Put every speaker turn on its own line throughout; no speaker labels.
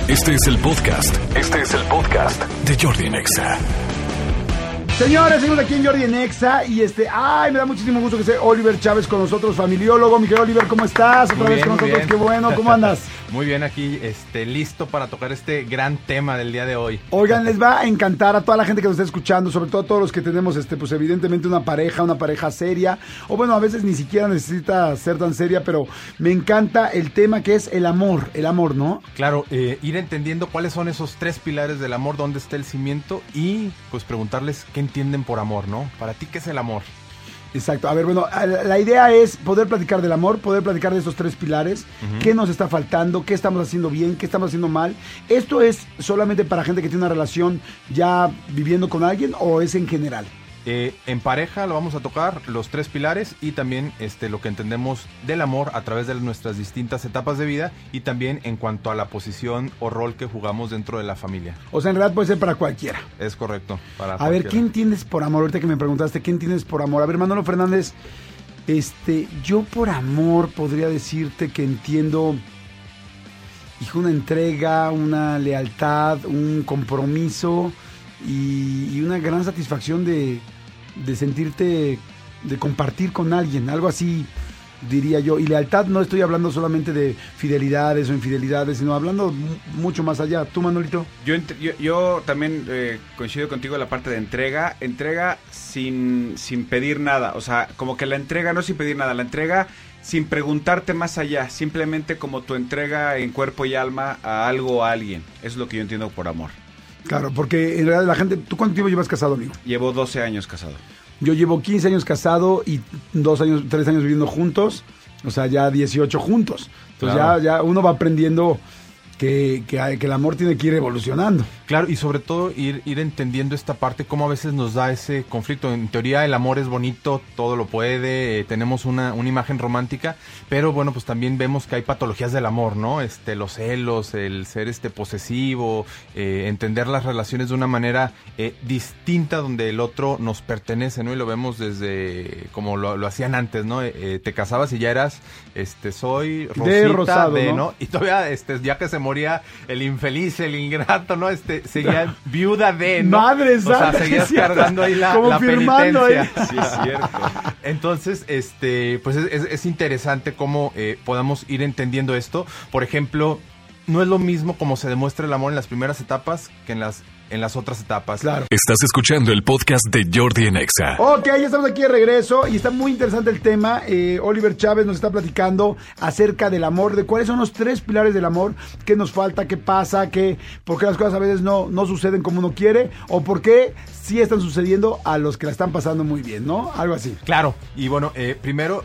Este es el podcast de Jordi en Exa.
Señores, seguimos aquí en Jordi en Exa y me da muchísimo gusto que esté Oliver Chávez con nosotros, familiólogo. Mi querido Oliver, ¿cómo estás? Otra vez con nosotros, qué bueno, ¿cómo andas?
Muy bien, aquí listo para tocar este gran tema del día de hoy.
Oigan, les va a encantar a toda la gente que nos está escuchando, sobre todo a todos los que tenemos, pues evidentemente una pareja seria, o bueno, a veces ni siquiera necesita ser tan seria, pero me encanta el tema que es el amor, ¿no?
Claro, ir entendiendo cuáles son esos 3 pilares del amor, dónde está el cimiento y pues preguntarles qué entienden por amor, ¿no? Para ti, ¿qué es el amor?
Exacto. A ver, bueno, la idea es poder platicar del amor, poder platicar de estos 3 pilares, qué nos está faltando, qué estamos haciendo bien, qué estamos haciendo mal. ¿Esto es solamente para gente que tiene una relación ya viviendo con alguien o es en general?
En pareja lo vamos a tocar, los 3 pilares y también lo que entendemos del amor a través de nuestras distintas etapas de vida y también en cuanto a la posición o rol que jugamos dentro de la familia.
O sea, en realidad puede ser para cualquiera.
Es correcto, para
cualquiera. A ver, ¿qué entiendes por amor? Ahorita que me preguntaste, ¿qué entiendes por amor? A ver, Manolo Fernández, yo por amor podría decirte que entiendo, una entrega, una lealtad, un compromiso y una gran satisfacción de sentirte, de compartir con alguien, algo así diría yo. Y lealtad no estoy hablando solamente de fidelidades o infidelidades, sino hablando mucho más allá. ¿Tú, Manolito?
Yo también coincido contigo en la parte de entrega sin pedir nada, o sea, como que la entrega no sin pedir nada, la entrega sin preguntarte más allá, simplemente como tu entrega en cuerpo y alma a algo o a alguien. Eso es lo que yo entiendo por amor.
Claro, porque en realidad la gente... ¿Tú cuánto tiempo llevas casado, amigo?
Llevo 12 años casado.
Yo llevo 15 años casado y 3 años viviendo juntos, o sea, ya 18 juntos. Entonces claro, ya uno va aprendiendo que el amor tiene que ir evolucionando.
Claro, y sobre todo ir entendiendo esta parte, cómo a veces nos da ese conflicto. En teoría el amor es bonito, todo lo puede, tenemos una imagen romántica, pero bueno, pues también vemos que hay patologías del amor, ¿no? Los celos, el ser posesivo, entender las relaciones de una manera distinta, donde el otro nos pertenece, ¿no? Y lo vemos desde como lo hacían antes, ¿no? Te casabas y ya eras, soy Rosita
de rosado,
¿no? Y todavía, ya que se moría el infeliz, el ingrato, ¿no? Seguía viuda de, ¿no?
Madre santa,
o sea, seguías cargando ahí la penitencia. Sí, es cierto. Entonces, pues es interesante cómo podamos ir entendiendo esto. Por ejemplo, no es lo mismo como se demuestra el amor en las primeras etapas que en las otras etapas.
Claro.
Estás escuchando el podcast de Jordi en Exa.
Ok, ya estamos aquí de regreso y está muy interesante el tema. Oliver Chávez nos está platicando acerca del amor, de cuáles son los 3 pilares del amor, qué nos falta, qué pasa, por qué las cosas a veces no suceden como uno quiere o por qué sí están sucediendo a los que la están pasando muy bien, ¿no? Algo así.
Claro, y bueno, primero...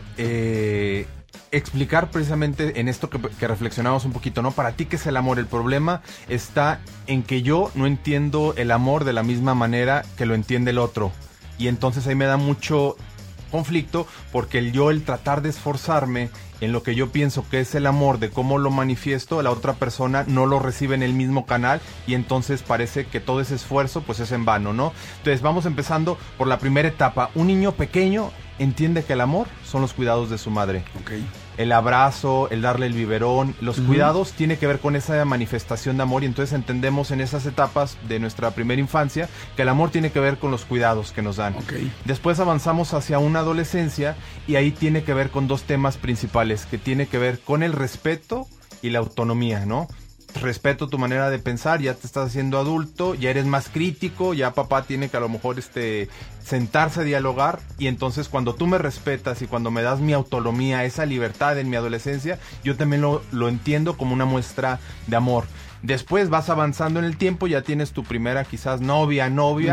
explicar precisamente en esto que reflexionamos un poquito, ¿no? Para ti, ¿qué es el amor? El problema está en que yo no entiendo el amor de la misma manera que lo entiende el otro. Y entonces ahí me da mucho conflicto porque el tratar de esforzarme en lo que yo pienso que es el amor, de cómo lo manifiesto, la otra persona no lo recibe en el mismo canal y entonces parece que todo ese esfuerzo pues es en vano, ¿no? Entonces vamos empezando por la primera etapa. Un niño pequeño entiende que el amor son los cuidados de su madre.
Okay.
El abrazo, el darle el biberón, los cuidados tiene que ver con esa manifestación de amor y entonces entendemos en esas etapas de nuestra primera infancia que el amor tiene que ver con los cuidados que nos dan.
Okay.
Después avanzamos hacia una adolescencia y ahí tiene que ver con 2 temas principales que tiene que ver con el respeto y la autonomía, ¿no? Respeto tu manera de pensar, ya te estás haciendo adulto, ya eres más crítico, ya papá tiene que a lo mejor sentarse a dialogar y entonces cuando tú me respetas y cuando me das mi autonomía, esa libertad en mi adolescencia, yo también lo entiendo como una muestra de amor. Después vas avanzando en el tiempo, ya tienes tu primera quizás novio,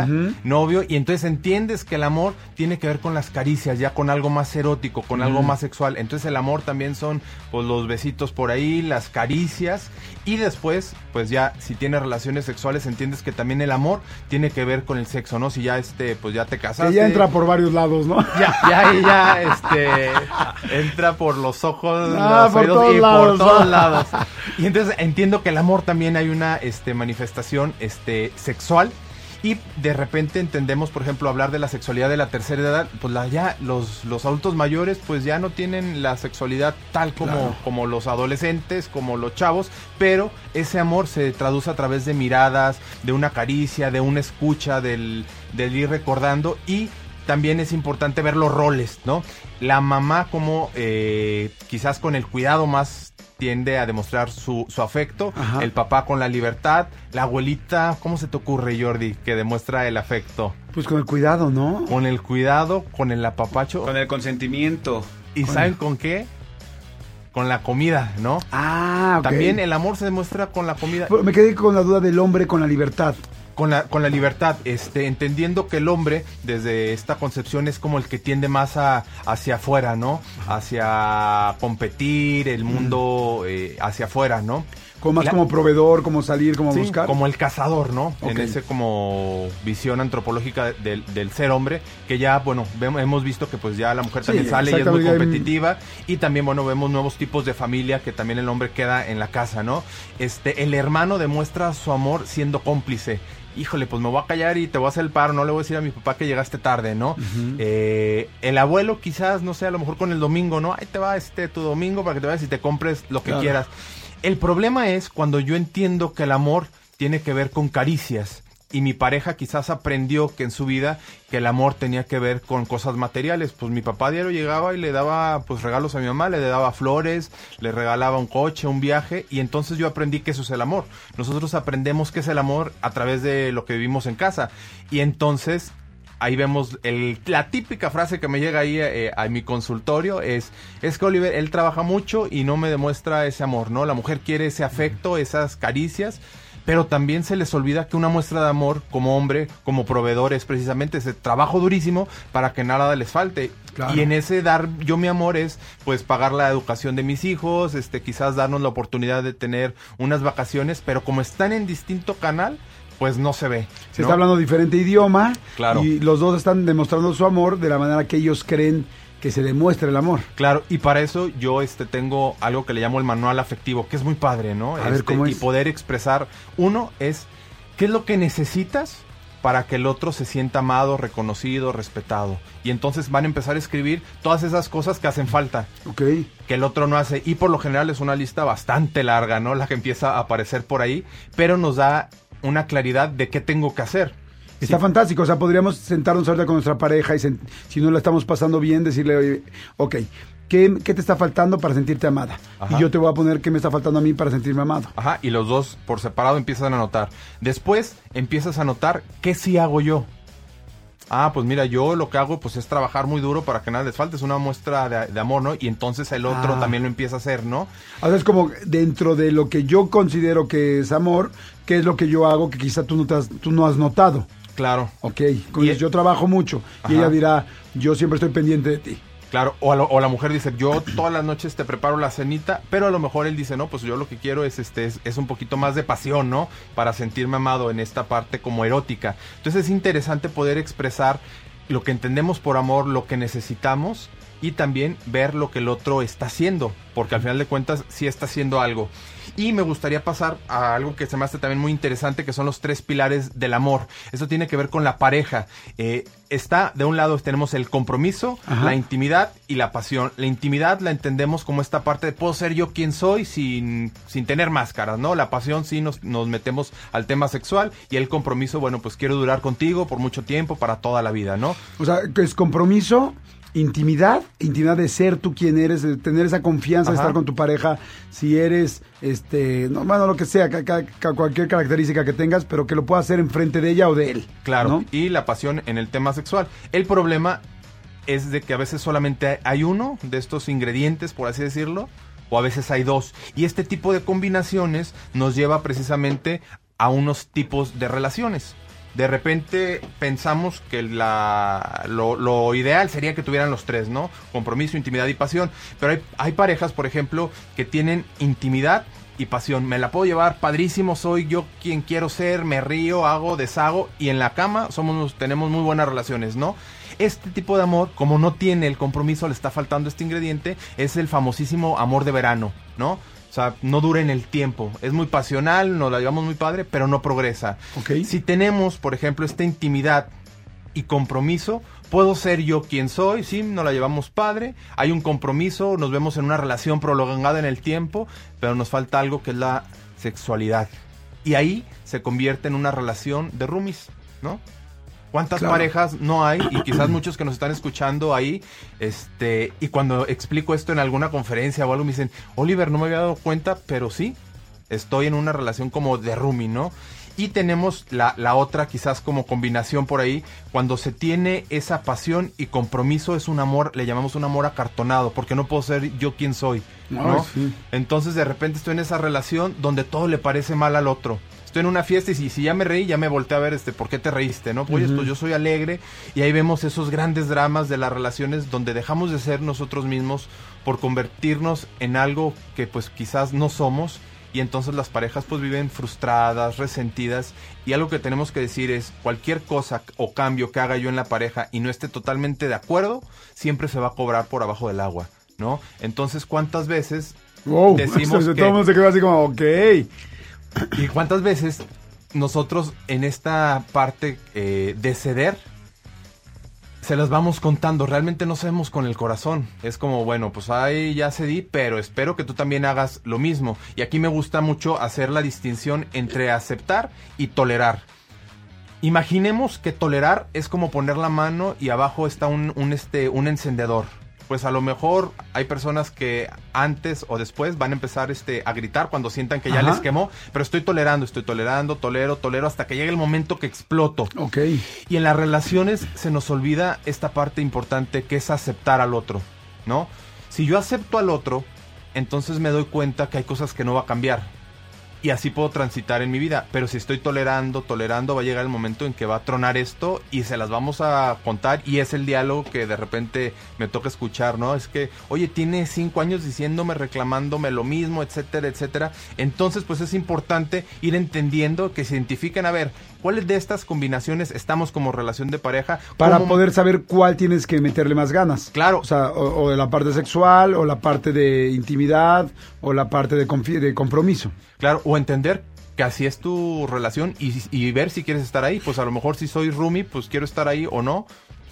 y entonces entiendes que el amor tiene que ver con las caricias, ya con algo más erótico, con algo más sexual. Entonces el amor también son pues los besitos por ahí, las caricias, y después, pues ya si tienes relaciones sexuales, entiendes que también el amor tiene que ver con el sexo, ¿no? Si ya pues ya te casaste.
Que ya entra por varios lados, ¿no?
Ya entra por los ojos, los
por
oídos
todos
y
lados,
por todos lados. Y entonces entiendo que el amor también hay una manifestación sexual Y de repente entendemos, por ejemplo, hablar de la sexualidad de la tercera edad, pues ya los adultos mayores pues ya no tienen la sexualidad tal como los adolescentes, como los chavos, pero ese amor se traduce a través de miradas, de una caricia, de una escucha, del ir recordando. Y también es importante ver los roles, ¿no? La mamá como quizás con el cuidado más tiende a demostrar su afecto. Ajá. El papá con la libertad, la abuelita, ¿cómo se te ocurre, Jordi, que demuestra el afecto?
Pues con el cuidado, ¿no?
Con el cuidado, con el apapacho.
Con el consentimiento.
¿Y saben con qué? Con la comida, ¿no?
Ah, ok.
También el amor se demuestra con la comida.
Pero me quedé con la duda del hombre con la libertad.
Con la libertad, entendiendo que el hombre, desde esta concepción, es como el que tiende más hacia afuera, ¿no? Hacia competir, el mundo hacia afuera, ¿no?
Como proveedor, como salir, como buscar.
Como el cazador, ¿no?
Okay.
En ese como visión antropológica del ser hombre, que ya, bueno, hemos visto que pues ya la mujer también sale y es muy competitiva, y también, bueno, vemos nuevos tipos de familia que también el hombre queda en la casa, ¿no? El hermano demuestra su amor siendo cómplice. Híjole, pues me voy a callar y te voy a hacer el paro, no le voy a decir a mi papá que llegaste tarde, ¿no? Uh-huh. El abuelo quizás, no sé, a lo mejor con el domingo, ¿no? Ahí te va tu domingo para que te vayas y te compres lo que quieras. El problema es cuando yo entiendo que el amor tiene que ver con caricias. Y mi pareja quizás aprendió que en su vida que el amor tenía que ver con cosas materiales. Pues mi papá diario llegaba y le daba pues regalos a mi mamá, le daba flores, le regalaba un coche, un viaje, y entonces yo aprendí que eso es el amor. Nosotros aprendemos qué es el amor a través de lo que vivimos en casa. Y entonces ahí vemos la típica frase que me llega ahí a mi consultorio es que Oliver, él trabaja mucho y no me demuestra ese amor, ¿no? La mujer quiere ese afecto, esas caricias, pero también se les olvida que una muestra de amor como hombre, como proveedor, es precisamente ese trabajo durísimo para que nada les falte. Claro. Y en ese dar yo mi amor es pues pagar la educación de mis hijos, quizás darnos la oportunidad de tener unas vacaciones, pero como están en distinto canal, pues no se ve.
Se está hablando diferente idioma,
claro,
y los dos están demostrando su amor de la manera que ellos creen que se demuestre el amor.
Claro, y para eso yo tengo algo que le llamo el manual afectivo, que es muy padre, ¿no?
A ver, ¿cómo es?
Y poder expresar, uno es, ¿qué es lo que necesitas para que el otro se sienta amado, reconocido, respetado? Y entonces van a empezar a escribir todas esas cosas que hacen falta.
Okay.
Que el otro no hace, y por lo general es una lista bastante larga, ¿no? La que empieza a aparecer por ahí, pero nos da una claridad de qué tengo que hacer.
Está fantástico, o sea, podríamos sentarnos ahorita con nuestra pareja y si no la estamos pasando bien, decirle, oye, ok, ¿qué te está faltando para sentirte amada? Ajá. Y yo te voy a poner qué me está faltando a mí para sentirme amado.
Ajá, y los dos por separado empiezan a notar. Después empiezas a notar qué sí hago yo. Ah, pues mira, yo lo que hago pues es trabajar muy duro para que nada les falte, es una muestra de amor, ¿no? Y entonces el otro también lo empieza a hacer, ¿no?
O sea, es como dentro de lo que yo considero que es amor, ¿qué es lo que yo hago que quizá tú no has notado?
Claro.
Ok, yo trabajo mucho. Ajá. Y ella dirá, yo siempre estoy pendiente de ti.
Claro, o la mujer dice, yo todas las noches te preparo la cenita, pero a lo mejor él dice, no, pues yo lo que quiero es un poquito más de pasión, ¿no? Para sentirme amado en esta parte como erótica. Entonces es interesante poder expresar lo que entendemos por amor, lo que necesitamos, y también ver lo que el otro está haciendo, porque al final de cuentas sí está haciendo algo. Y me gustaría pasar a algo que se me hace también muy interesante, que son los 3 pilares del amor. Esto tiene que ver con la pareja. De un lado tenemos el compromiso, ajá, la intimidad y la pasión. La intimidad la entendemos como esta parte de puedo ser yo quien soy sin tener máscaras, ¿no? La pasión sí nos metemos al tema sexual, y el compromiso, bueno, pues quiero durar contigo por mucho tiempo, para toda la vida, ¿no?
O sea, que es compromiso, intimidad de ser tú quien eres, de tener esa confianza, ajá, de estar con tu pareja, si eres, lo que sea, cualquier característica que tengas, pero que lo puedas hacer enfrente de ella o de él.
Claro,
¿no?
Y la pasión en el tema sexual. El problema es de que a veces solamente hay uno de estos ingredientes, por así decirlo, o a veces hay 2. Y este tipo de combinaciones nos lleva precisamente a unos tipos de relaciones. De repente pensamos que lo ideal sería que tuvieran los 3, ¿no? Compromiso, intimidad y pasión. Pero hay parejas, por ejemplo, que tienen intimidad y pasión. Me la puedo llevar padrísimo, soy yo quien quiero ser, me río, hago, deshago, y en la cama tenemos muy buenas relaciones, ¿no? Este tipo de amor, como no tiene el compromiso, le está faltando este ingrediente, es el famosísimo amor de verano, ¿no? O sea, no dura en el tiempo. Es muy pasional, nos la llevamos muy padre, pero no progresa.
Okay.
Si tenemos, por ejemplo, esta intimidad y compromiso, puedo ser yo quien soy, sí, nos la llevamos padre, hay un compromiso, nos vemos en una relación prolongada en el tiempo, pero nos falta algo que es la sexualidad. Y ahí se convierte en una relación de roomies, ¿no? ¿Cuántas parejas no hay? Y quizás muchos que nos están escuchando ahí, y cuando explico esto en alguna conferencia o algo me dicen, Oliver, no me había dado cuenta, pero sí, estoy en una relación como de roomie, ¿no? Y tenemos la otra quizás como combinación por ahí, cuando se tiene esa pasión y compromiso, es un amor, le llamamos un amor acartonado, porque no puedo ser yo quien soy, ¿no?
Ay, sí.
Entonces de repente estoy en esa relación donde todo le parece mal al otro. Estoy en una fiesta y si ya me reí, ya me volteé a ver, ¿por qué te reíste, no? Pues, pues yo soy alegre, y ahí vemos esos grandes dramas de las relaciones donde dejamos de ser nosotros mismos por convertirnos en algo que pues quizás no somos, y entonces las parejas pues viven frustradas, resentidas, y algo que tenemos que decir es, cualquier cosa o cambio que haga yo en la pareja y no esté totalmente de acuerdo, siempre se va a cobrar por abajo del agua, ¿no? Entonces, ¿cuántas veces decimos que...
Todo el mundo se queda así como, ok...
¿Y cuántas veces nosotros en esta parte de ceder se las vamos contando? Realmente no sabemos con el corazón. Es como, bueno, pues ahí ya cedí, pero espero que tú también hagas lo mismo. Y aquí me gusta mucho hacer la distinción entre aceptar y tolerar. Imaginemos que tolerar es como poner la mano y abajo está un encendedor. Pues a lo mejor hay personas que antes o después van a empezar a gritar cuando sientan que ya les quemó, pero estoy tolerando, tolero hasta que llegue el momento que exploto.
Okay.
Y en las relaciones se nos olvida esta parte importante que es aceptar al otro, ¿no? Si yo acepto al otro, entonces me doy cuenta que hay cosas que no va a cambiar. Y así puedo transitar en mi vida. Pero si estoy tolerando, va a llegar el momento en que va a tronar esto y se las vamos a contar. Y es el diálogo que de repente me toca escuchar, ¿no? Es que, oye, tiene 5 años diciéndome, reclamándome lo mismo, etcétera, etcétera. Entonces, pues es importante ir entendiendo, que se identifiquen, a ver, ¿cuáles de estas combinaciones estamos como relación de pareja?
Para poder saber cuál tienes que meterle más ganas.
Claro.
O sea, o de la parte sexual, o la parte de intimidad, o la parte de compromiso.
Claro, o entender que así es tu relación y ver si quieres estar ahí. Pues a lo mejor si soy roomie, pues quiero estar ahí o no.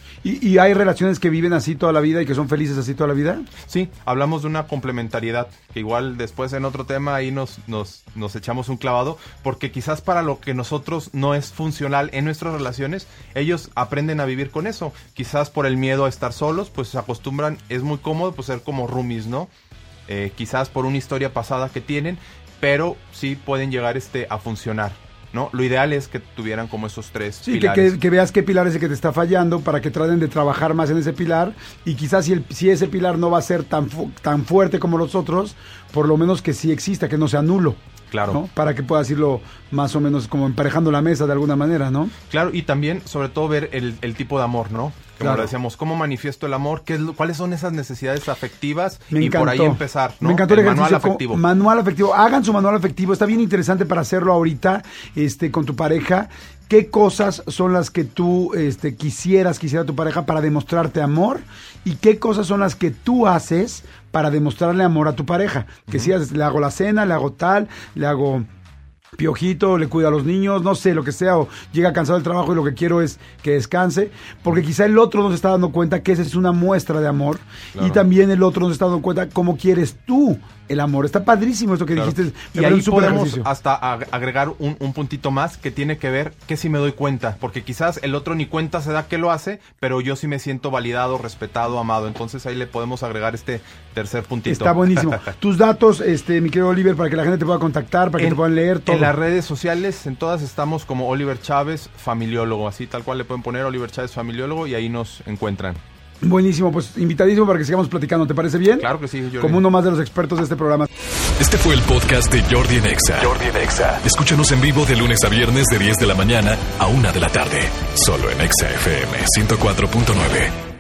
¿Y hay relaciones que viven así toda la vida y que son felices así toda la vida?
Sí, hablamos de una complementariedad, que igual después en otro tema ahí nos echamos un clavado, porque quizás para lo que nosotros no es funcional en nuestras relaciones, ellos aprenden a vivir con eso. Quizás por el miedo a estar solos, pues se acostumbran, es muy cómodo pues ser como roomies, ¿no? Quizás por una historia pasada que tienen, pero sí pueden llegar a funcionar, ¿no? Lo ideal es que tuvieran como esos 3 pilares.
Que veas qué pilar es el que te está fallando para que traten de trabajar más en ese pilar, y quizás si ese pilar no va a ser tan fuerte como los otros, por lo menos que sí exista, que no sea nulo.
Claro.
¿No? Para que puedas irlo más o menos como emparejando la mesa de alguna manera, ¿no?
Claro, y también, sobre todo, ver el tipo de amor, ¿no? Como lo decíamos, ¿cómo manifiesto el amor? ¿Cuáles son esas necesidades afectivas?
Me encantó.
Por ahí empezar, ¿no?
Me encantó el
manual afectivo.
Manual afectivo. Hagan su manual afectivo. Está bien interesante para hacerlo ahorita con tu pareja. ¿Qué cosas son las que tú quisiera tu pareja para demostrarte amor? ¿Y qué cosas son las que tú haces para demostrarle amor a tu pareja? Que si le hago la cena, le hago tal, le hago piojito, le cuida a los niños, no sé, lo que sea, o llega cansado del trabajo y lo que quiero es que descanse, porque quizá el otro no se está dando cuenta que esa es una muestra de amor, y también el otro no se está dando cuenta cómo quieres tú el amor. Está padrísimo esto que dijiste.
Y ahí podemos hasta agregar un puntito más que tiene que ver que si me doy cuenta, porque quizás el otro ni cuenta se da que lo hace, pero yo sí me siento validado, respetado, amado. Entonces ahí le podemos agregar este tercer puntito.
Está buenísimo. Tus datos, mi querido Oliver, para que la gente te pueda contactar, para que te puedan leer todo.
En las redes sociales, en todas estamos como Oliver Chávez Familiólogo, así tal cual le pueden poner Oliver Chávez Familiólogo y ahí nos encuentran.
Buenísimo, pues invitadísimo para que sigamos platicando, ¿te parece bien?
Claro que sí, Jordi.
Como uno más de los expertos de este programa.
Este fue el podcast de Jordi en Exa. Escúchanos en vivo de lunes a viernes de 10 de la mañana a 1 de la tarde. Solo en Exa FM 104.9.